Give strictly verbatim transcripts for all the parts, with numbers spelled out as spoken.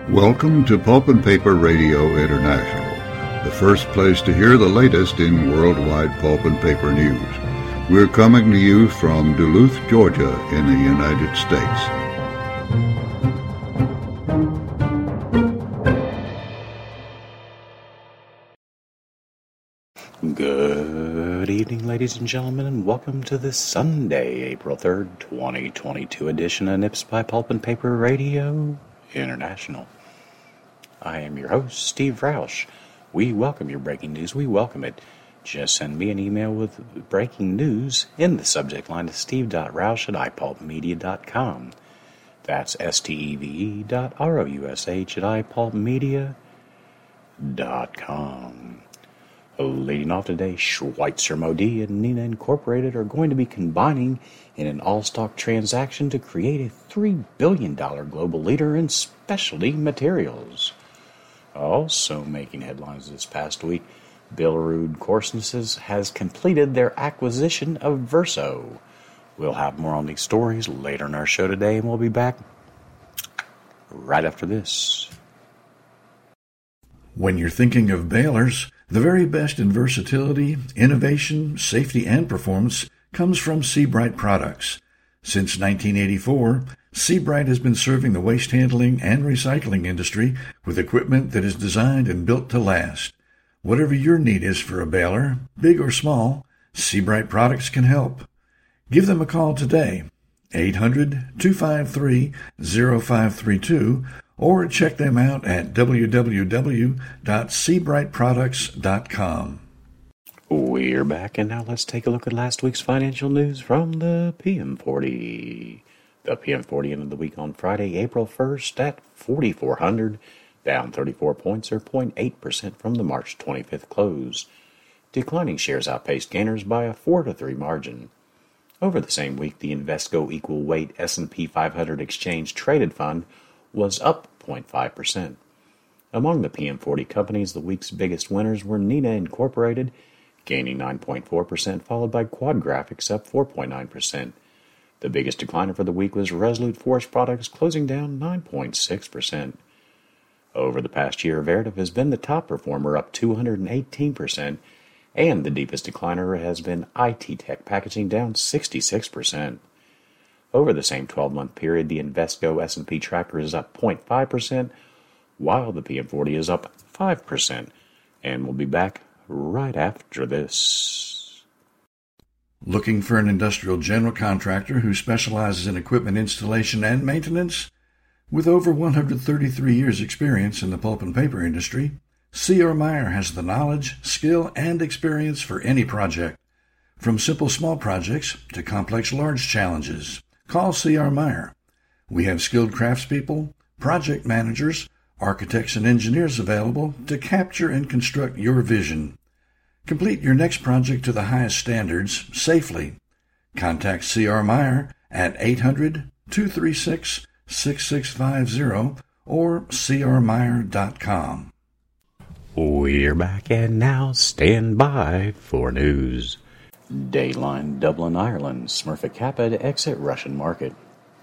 Welcome to Pulp and Paper Radio International, the first place to hear the latest in worldwide pulp and paper news. We're coming to you from Duluth, Georgia, in the United States. Good evening, ladies and gentlemen, and welcome to this Sunday, April third, twenty twenty-two edition of Nips by Pulp and Paper Radio International. I am your host, Steve Roush. We welcome your breaking news. We welcome it. Just send me an email with breaking news in the subject line to steve.roush at i pulp media dot com. That's S T E V E dot R O U S H at i pulp media dot com. Leading off today, Schweitzer Modee and Neenah Incorporated are going to be combining in an all-stock transaction to create a three billion dollars global leader in specialty materials. Also making headlines this past week, Billerud Corsness has completed their acquisition of Verso. We'll have more on these stories later in our show today, and we'll be back right after this. When you're thinking of balers, the very best in versatility, innovation, safety, and performance comes from Sebright products. Since nineteen eighty-four, Sebright has been serving the waste handling and recycling industry with equipment that is designed and built to last. Whatever your need is for a baler, big or small, Sebright products can help. Give them a call today, eight hundred, two five three, zero five three two, or check them out at w w w dot sebright products dot com. We're back, and now let's take a look at last week's financial news from the P M forty. The P M forty ended the week on Friday, April first at forty-four hundred, down thirty-four points or zero point eight percent from the March twenty-fifth close. Declining shares outpaced gainers by a four to three margin. Over the same week, the Invesco Equal Weight S and P five hundred Exchange Traded Fund was up zero point five percent. Among the P M forty companies, the week's biggest winners were Neenah Incorporated, gaining nine point four percent, followed by Quad Graphics, up four point nine percent. The biggest decliner for the week was Resolute Forest Products, closing down nine point six percent. Over the past year, Veritiv has been the top performer, up two hundred eighteen percent, and the deepest decliner has been I T Tech Packaging, down sixty-six percent. Over the same twelve-month period, the Invesco S and P tracker is up zero point five percent, while the P M forty is up five percent. And we'll be back right after this. Looking for an industrial general contractor who specializes in equipment installation and maintenance? With over one hundred thirty-three years' experience in the pulp and paper industry, C R. Meyer has the knowledge, skill, and experience for any project. From simple small projects to complex large challenges, call C R. Meyer. We have skilled craftspeople, project managers, architects, and engineers available to capture and construct your vision. Complete your next project to the highest standards safely. Contact C R. Meyer at eight hundred, two three six, six six five zero or c r meyer dot com. We're back, and now stand by for news. Dayline Dublin, Ireland. Smurfit Kappa to exit Russian market.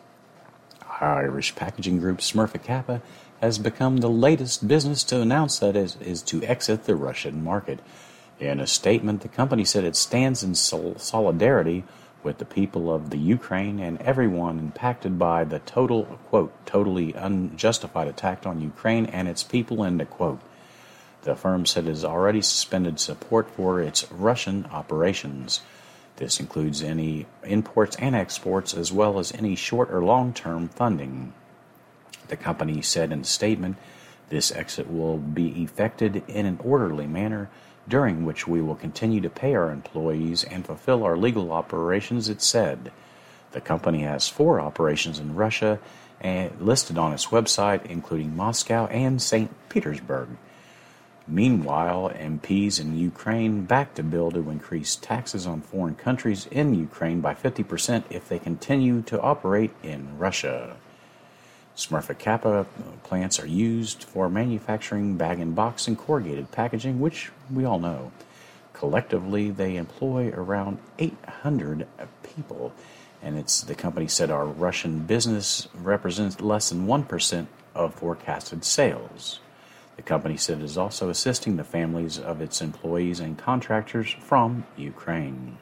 Irish packaging group Smurfit Kappa has become the latest business to announce that it is to exit the Russian market. In a statement, the company said it stands in sol- solidarity with the people of the Ukraine and everyone impacted by the total, quote, totally unjustified attack on Ukraine and its people, end quote. The firm said it has already suspended support for its Russian operations. This includes any imports and exports, as well as any short or long-term funding. The company said in a statement, this exit will be effected in an orderly manner, during which we will continue to pay our employees and fulfill our legal operations, it said. The company has four operations in Russia and listed on its website, including Moscow and Saint Petersburg. Meanwhile, M Ps in Ukraine backed a bill to increase taxes on foreign countries in Ukraine by fifty percent if they continue to operate in Russia. Smurfit Kappa plants are used for manufacturing bag-in-box and corrugated packaging, which we all know. Collectively, they employ around eight hundred people and it's the company said our Russian business represents less than one percent of forecasted sales. The company said it is also assisting the families of its employees and contractors from Ukraine.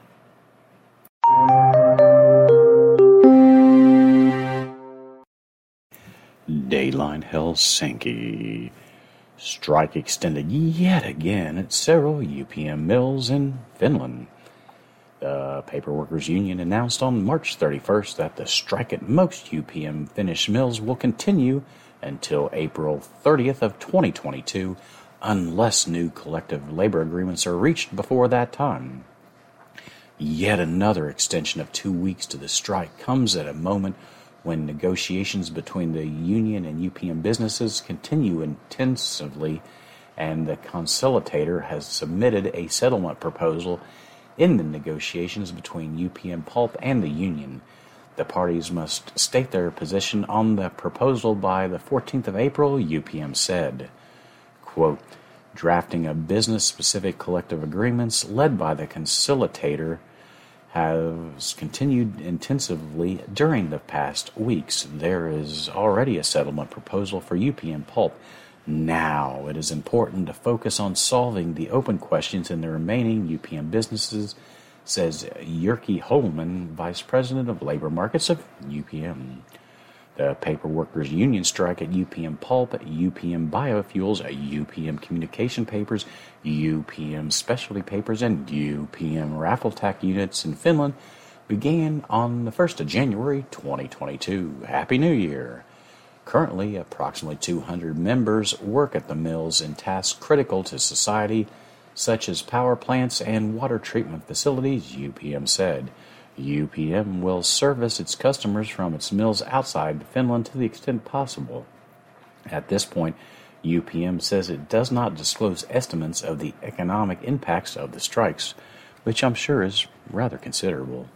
Dayline Helsinki. Strike extended yet again at several U P M mills in Finland. The Paperworkers Union announced on March thirty-first that the strike at most U P M Finnish mills will continue until April thirtieth of twenty twenty-two, unless new collective labor agreements are reached before that time. Yet another extension of two weeks to the strike comes at a moment when negotiations between the union and U P M businesses continue intensively, and the conciliator has submitted a settlement proposal in the negotiations between U P M Pulp and the union. The parties must state their position on the proposal by the fourteenth of April, U P M said. Quote, drafting of business-specific collective agreements led by the conciliator has continued intensively during the past weeks. There is already a settlement proposal for U P M Pulp. Now it is important to focus on solving the open questions in the remaining U P M businesses, says Jyrki Holman, Vice President of Labor Markets of U P M. The Paperworkers Union strike at U P M Pulp, U P M Biofuels, U P M Communication Papers, U P M Specialty Papers, and U P M Raflatac units in Finland began on the first of January twenty twenty-two. Happy New Year! Currently, approximately two hundred members work at the mills in tasks critical to society, such as power plants and water treatment facilities, U P M said. U P M will service its customers from its mills outside Finland to the extent possible. At this point, U P M says it does not disclose estimates of the economic impacts of the strikes, which I'm sure is rather considerable.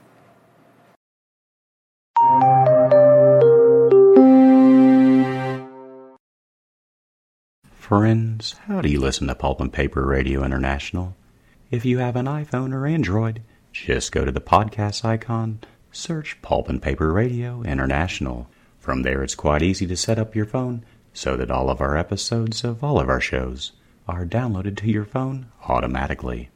Friends, how do you listen to Pulp and Paper Radio International? If you have an iPhone or Android, just go to the podcast icon, search Pulp and Paper Radio International. From there, it's quite easy to set up your phone so that all of our episodes of all of our shows are downloaded to your phone automatically.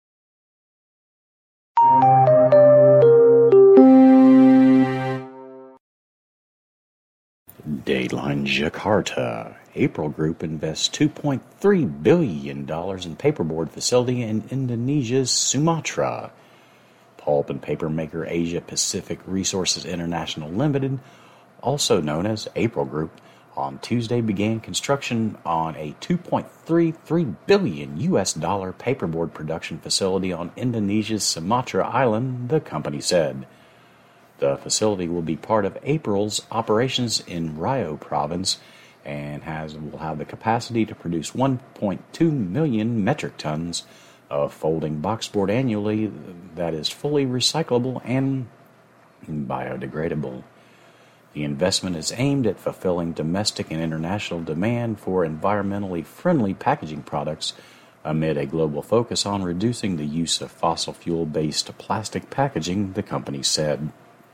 Dayline Jakarta. April Group invests two point three billion dollars in paperboard facility in Indonesia's Sumatra. Pulp and paper maker Asia Pacific Resources International Limited, also known as April Group, on Tuesday began construction on a two point three three billion U S dollar paperboard production facility on Indonesia's Sumatra Island, the company said. The facility will be part of April's operations in Riau province and has will have the capacity to produce one point two million metric tons of folding boxboard annually that is fully recyclable and biodegradable. The investment is aimed at fulfilling domestic and international demand for environmentally friendly packaging products amid a global focus on reducing the use of fossil fuel-based plastic packaging, the company said.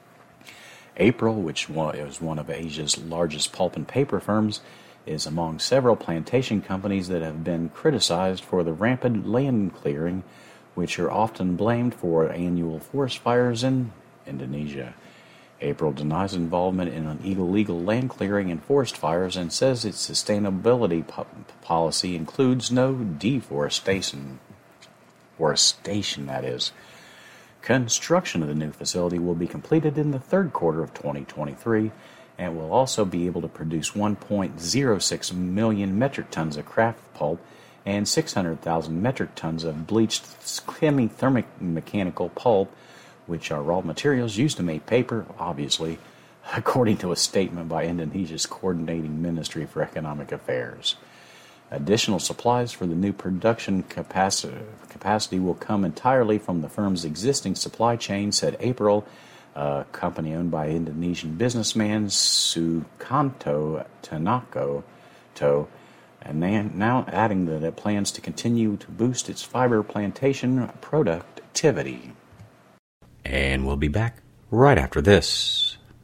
April, which is one of Asia's largest pulp and paper firms, is among several plantation companies that have been criticized for the rampant land clearing, which are often blamed for annual forest fires in Indonesia. April denies involvement in an illegal land clearing and forest fires and says its sustainability po- policy includes no deforestation. Forestation, that is. Construction of the new facility will be completed in the third quarter of twenty twenty-three and will also be able to produce one point zero six million metric tons of kraft pulp and six hundred thousand metric tons of bleached semi-thermic mechanical pulp, which are raw materials used to make paper, obviously, according to a statement by Indonesia's Coordinating Ministry for Economic Affairs. Additional supplies for the new production capacity, capacity will come entirely from the firm's existing supply chain, said April, a company owned by Indonesian businessman Sukanto Tanako, to, and now adding that it plans to continue to boost its fiber plantation productivity. And we'll be back right after this.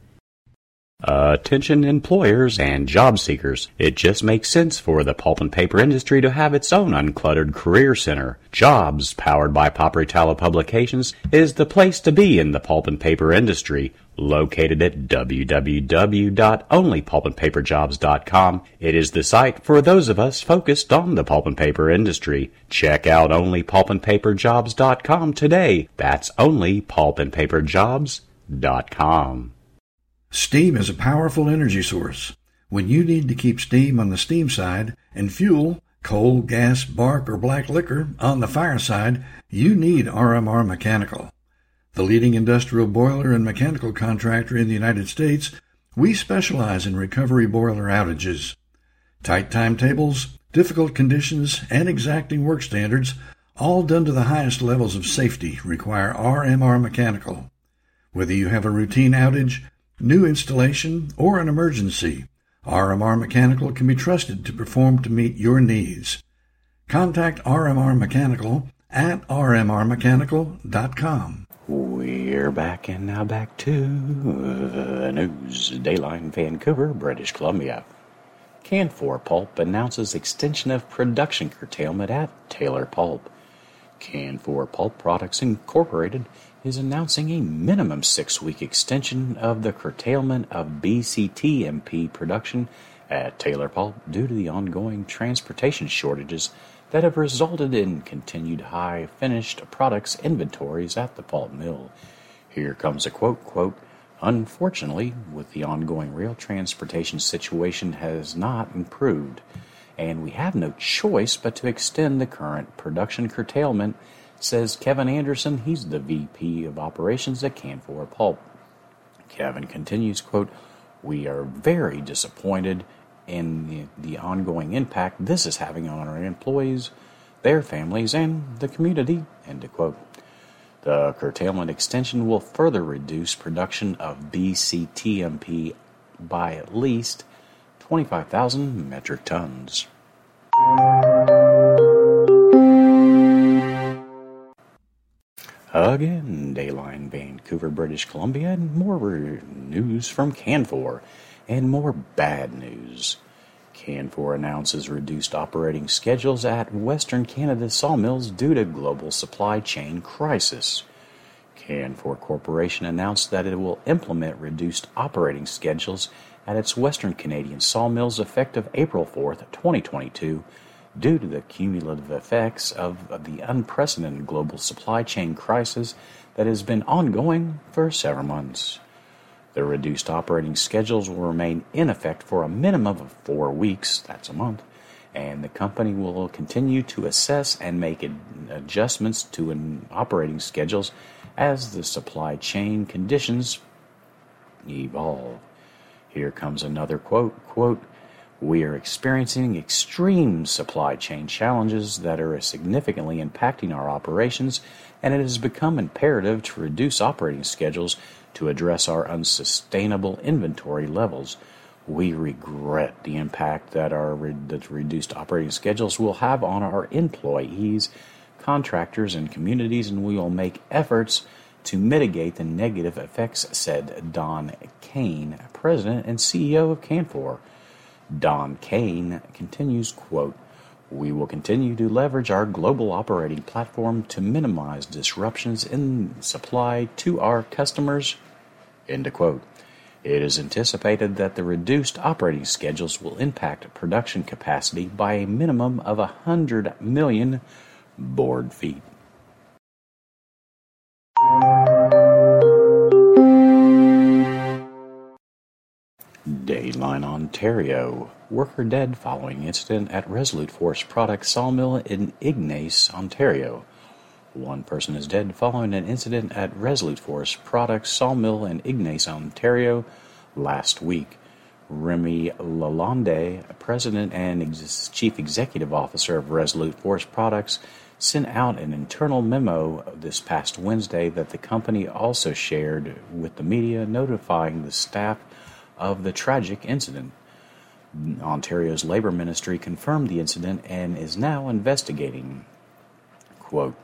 Attention employers and job seekers. It just makes sense for the pulp and paper industry to have its own uncluttered career center. Jobs, powered by Paperitalo Publications, is the place to be in the pulp and paper industry. Located at w w w dot only pulp and paper jobs dot com, it is the site for those of us focused on the pulp and paper industry. Check out only pulp and paper jobs dot com today. That's only pulp and paper jobs dot com. Steam is a powerful energy source. When you need to keep steam on the steam side and fuel, coal, gas, bark, or black liquor on the fire side, you need R M R Mechanical. The leading industrial boiler and mechanical contractor in the United States, we specialize in recovery boiler outages. Tight timetables, difficult conditions, and exacting work standards, all done to the highest levels of safety, require R M R Mechanical. Whether you have a routine outage, new installation, or an emergency, R M R Mechanical can be trusted to perform to meet your needs. Contact R M R Mechanical at r m r mechanical dot com. We're back and now back to the news. Dayline, Vancouver, British Columbia. Canfor Pulp announces extension of production curtailment at Taylor Pulp. Canfor Pulp Products Incorporated is announcing a minimum six-week extension of the curtailment of B C T M P production at Taylor Pulp due to the ongoing transportation shortages that have resulted in continued high finished products inventories at the pulp mill. Here comes a quote, quote, "Unfortunately, with the ongoing rail transportation situation has not improved, and we have no choice but to extend the current production curtailment," says Kevin Anderson. He's the V P of Operations at Canfor Pulp. Kevin continues, quote, "We are very disappointed in the, the ongoing impact this is having on our employees, their families, and the community," end of quote. The curtailment extension will further reduce production of B C T M P by at least twenty-five thousand metric tons. Again, Dayline, Vancouver, British Columbia, and more news from Canfor, and more bad news. Canfor announces reduced operating schedules at Western Canada sawmills due to global supply chain crisis. Canfor Corporation announced that it will implement reduced operating schedules at its Western Canadian sawmills effective April fourth, twenty twenty-two, due to the cumulative effects of the unprecedented global supply chain crisis that has been ongoing for several months. The reduced operating schedules will remain in effect for a minimum of four weeks, that's a month, and the company will continue to assess and make adjustments to an operating schedules as the supply chain conditions evolve. Here comes another quote, quote, "We are experiencing extreme supply chain challenges that are significantly impacting our operations, and it has become imperative to reduce operating schedules to address our unsustainable inventory levels. We regret the impact that our re- that reduced operating schedules will have on our employees, contractors, and communities, and we will make efforts to mitigate the negative effects," said Don Kane, President and C E O of Canfor. Don Kane continues, quote, "We will continue to leverage our global operating platform to minimize disruptions in supply to our customers," end of quote. It is anticipated that the reduced operating schedules will impact production capacity by a minimum of one hundred million board feet. Dayline, Ontario. Worker dead following incident at Resolute Forest Products sawmill in Ignace, Ontario. One person is dead following an incident at Resolute Forest Products sawmill in Ignace, Ontario last week. Remy Lalonde, President and ex- Chief Executive Officer of Resolute Forest Products, sent out an internal memo this past Wednesday that the company also shared with the media, notifying the staff of the tragic incident. Ontario's Labour Ministry confirmed the incident and is now investigating. Quote,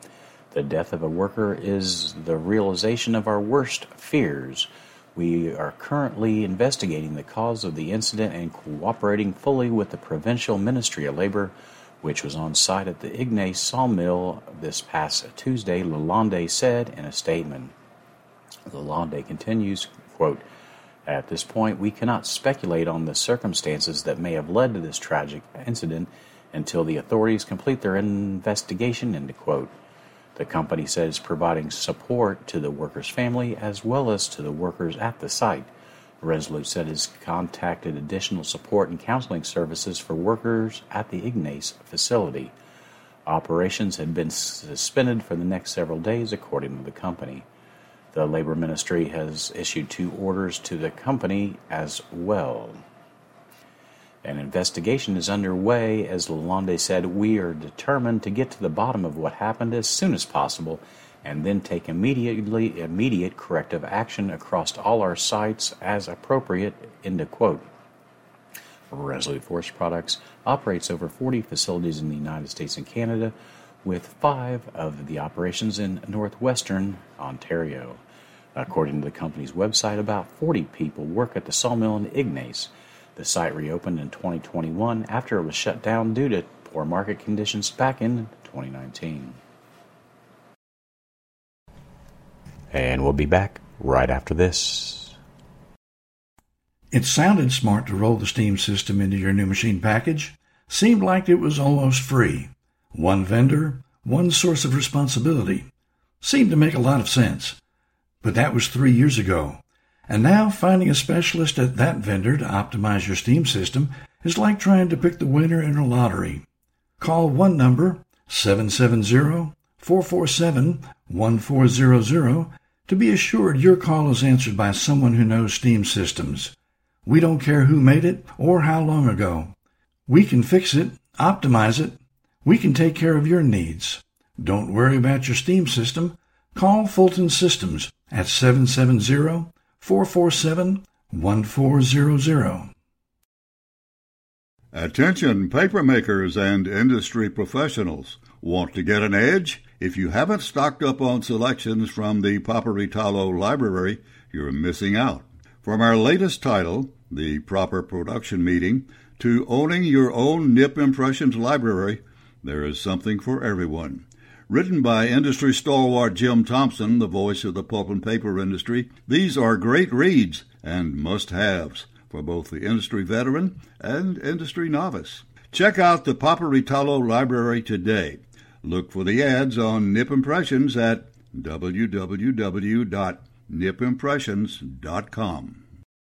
The death of a worker is the realization of our worst fears. We are currently investigating the cause of the incident and cooperating fully with the Provincial Ministry of Labor, which was on site at the Ignace sawmill this past Tuesday, Lalonde said in a statement. Lalonde continues, quote, "At this point, we cannot speculate on the circumstances that may have led to this tragic incident until the authorities complete their investigation," end quote. The company says providing support to the worker's family as well as to the workers at the site. Resolute said it's contacted additional support and counseling services for workers at the Ignace facility. Operations had been suspended for the next several days, according to the company. The Labor Ministry has issued two orders to the company as well. An investigation is underway. As Lalonde said, "We are determined to get to the bottom of what happened as soon as possible and then take immediately immediate corrective action across all our sites as appropriate," end quote. Resolute Forest Products operates over forty facilities in the United States and Canada, with five of the operations in northwestern Ontario. According to the company's website, about forty people work at the sawmill in Ignace. The site reopened in twenty twenty-one after it was shut down due to poor market conditions back in twenty nineteen. And we'll be back right after this. It sounded smart to roll the Steam system into your new machine package. Seemed like it was almost free. One vendor, one source of responsibility. Seemed to make a lot of sense. But that was three years ago. And now finding a specialist at that vendor to optimize your Steam system is like trying to pick the winner in a lottery. Call one number, seven seven zero, four four seven, one four zero zero, to be assured your call is answered by someone who knows Steam systems. We don't care who made it or how long ago. We can fix it, optimize it. We can take care of your needs. Don't worry about your Steam system. Call Fulton Systems at seven seven zero, four four seven, one four zero zero. Attention paper makers and industry professionals. Want to get an edge? If you haven't stocked up on selections from the Paperitalo Library, you're missing out. From our latest title, The Proper Production Meeting, to owning your own Nip Impressions library, there is something for everyone. Written by industry stalwart Jim Thompson, the voice of the pulp and paper industry, these are great reads and must-haves for both the industry veteran and industry novice. Check out the Paperitalo Library today. Look for the ads on Nip Impressions at w w w dot nip impressions dot com.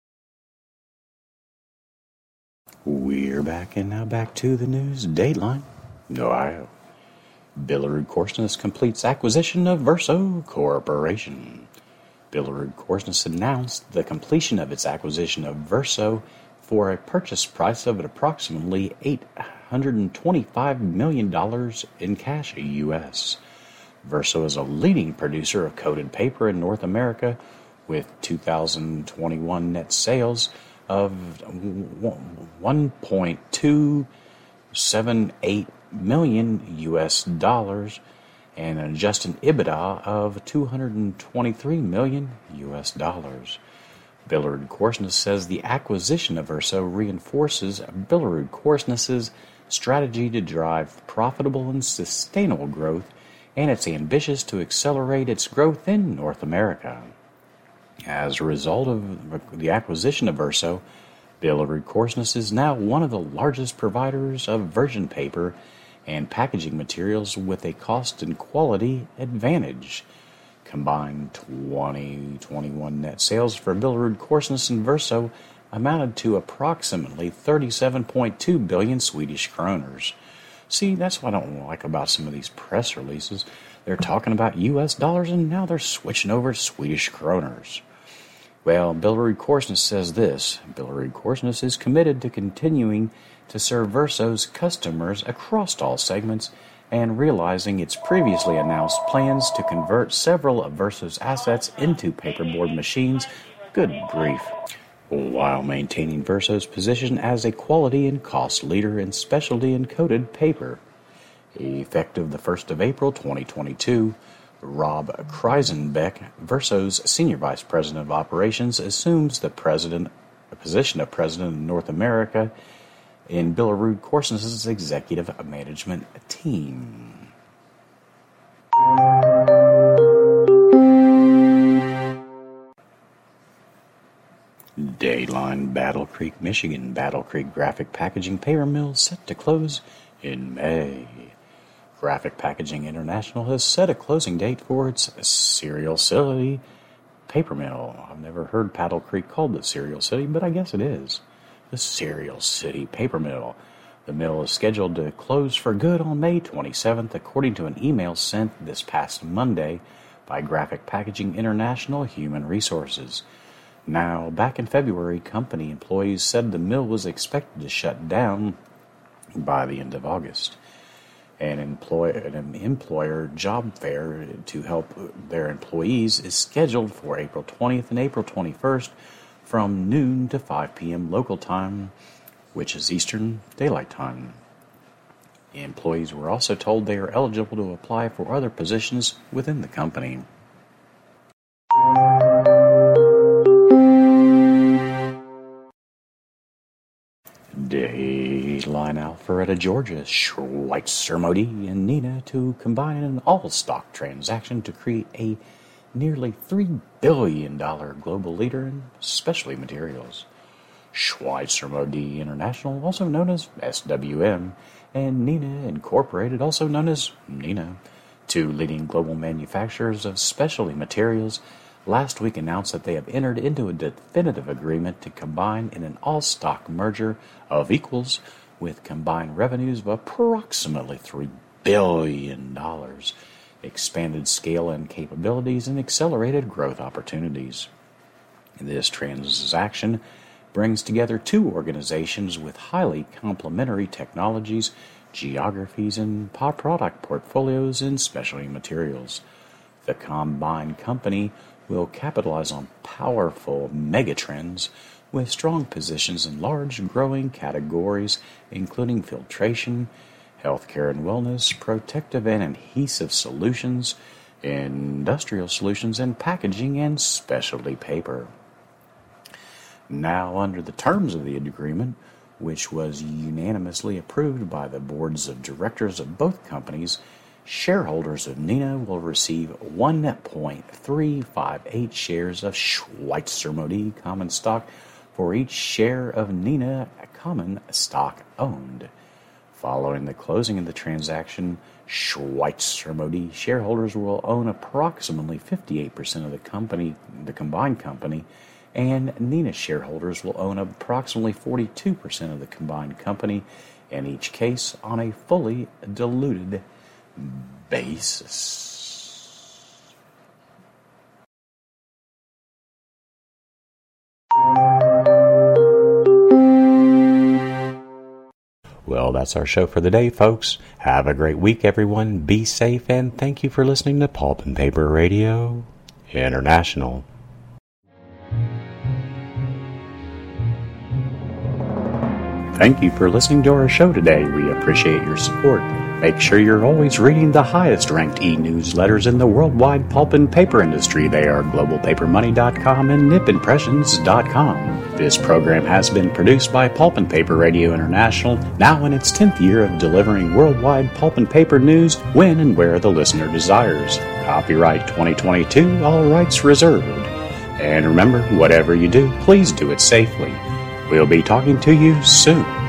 We're back, and now back to the news. Dateline, Ohio. Billerud-Korsnäs completes acquisition of Verso Corporation. Billerud-Korsnäs announced the completion of its acquisition of Verso for a purchase price of approximately eight hundred twenty-five million dollars in cash U S. Verso is a leading producer of coated paper in North America with two thousand twenty-one net sales of one point two seven eight million U S dollars and an adjusted EBITDA of two hundred twenty-three million U S dollars. Billerud-Korsnäs says the acquisition of Verso reinforces Billerud-Korsnäs's strategy to drive profitable and sustainable growth, and it's ambitious to accelerate its growth in North America. As a result of the acquisition of Verso, Billerud-Korsnäs is now one of the largest providers of virgin paper and packaging materials with a cost and quality advantage. Combined twenty twenty-one net sales for Billerud-Korsnäs and Verso amounted to approximately thirty-seven point two billion Swedish kroners. See, that's what I don't like about some of these press releases. They're talking about U S dollars and now they're switching over to Swedish kroners. Well, Billerud-Korsnäs says this. Billerud-Korsnäs is committed to continuing to serve Verso's customers across all segments and realizing its previously announced plans to convert several of Verso's assets into paperboard machines. Good grief. While maintaining Verso's position as a quality and cost leader in specialty and coated paper. Effective the first of April twenty twenty-two, Rob Kreisenbeck, Verso's Senior Vice President of Operations, assumes the president, the position of President of North America in Billerud-Corsn's executive management team. Dayline Battle Creek, Michigan. Battle Creek Graphic Packaging Paper Mill set to close in May. Graphic Packaging International has set a closing date for its Cereal City paper mill. I've never heard Battle Creek called the Cereal City, but I guess it is. The Cereal City paper mill. The mill is scheduled to close for good on May twenty-seventh, according to an email sent this past Monday by Graphic Packaging International Human Resources. Now, back in February, company employees said the mill was expected to shut down by the end of August. An, employ- an employer job fair to help their employees is scheduled for April twentieth and April twenty-first from noon to five p.m. local time, which is Eastern Daylight Time. The employees were also told they are eligible to apply for other positions within the company. Dayline Alpharetta, Georgia. Schweitzer Modi and Neenah to combine in an all-stock transaction to create a nearly three billion dollars global leader in specialty materials. Schweitzer Modi International, also known as S W M, and Neenah Incorporated, also known as Neenah, two leading global manufacturers of specialty materials, last week announced that they have entered into a definitive agreement to combine in an all-stock merger of equals with combined revenues of approximately three billion dollars, expanded scale and capabilities, and accelerated growth opportunities. This transaction brings together two organizations with highly complementary technologies, geographies, and product portfolios in specialty materials. The combined company will capitalize on powerful megatrends with strong positions in large growing categories including filtration, healthcare and wellness, protective and adhesive solutions, industrial solutions, and packaging and specialty paper. Now, under the terms of the agreement, which was unanimously approved by the boards of directors of both companies, shareholders of Neenah will receive one point three five eight shares of Schweitzer Modi common stock for each share of Neenah common stock owned. Following the closing of the transaction, Schweitzer Modi shareholders will own approximately fifty-eight percent of the company, the combined company, and Neenah shareholders will own approximately forty-two percent of the combined company, in each case on a fully diluted basis. Well, that's our show for the day, folks. Have a great week, everyone. Be safe, and thank you for listening to Pulp and Paper Radio International. Thank you for listening to our show today. We appreciate your support. Make sure you're always reading the highest-ranked e-newsletters in the worldwide pulp and paper industry. They are global paper money dot com and nip impressions dot com. This program has been produced by Pulp and Paper Radio International, now in its tenth year of delivering worldwide pulp and paper news when and where the listener desires. Copyright twenty twenty-two, all rights reserved. And remember, whatever you do, please do it safely. We'll be talking to you soon.